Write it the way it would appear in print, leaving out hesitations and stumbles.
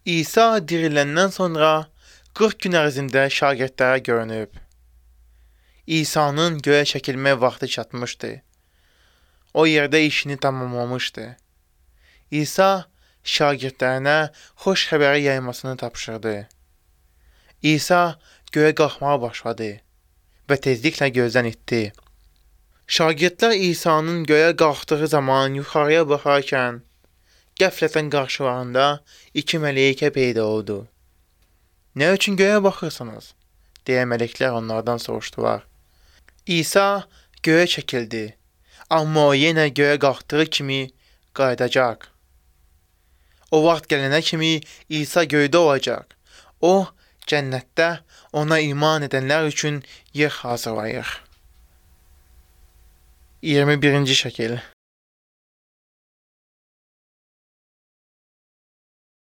İsa diriləndən sonra 40 gün ərzində şagirdlərə görünüb. İsa'nın göyə çəkilmə vaxtı çatmışdı. O yerdə işini tamamlamışdı. İsa şagirdlərinə xoş xəbəri yaymasını tapşırdı. İsa göyə qalxmağa başladı və tezliklə gözdən itdi. Şagirdlər İsa'nın göyə qalxdığı zaman yuxarıya baxarkən, qəflətən qarşılarında iki mələikə peyda oldu. "Nə üçün göyə baxırsınız?" deyə mələklər onlardan soruşdular. İsa göyə çəkildi, amma o yenə göyə qalxdığı kimi qayıdacaq. O vaxt gələnə kimi İsa göydə olacaq. O, cənnətdə ona iman edənlər üçün yer hazırlayır. 21-ci şəkil.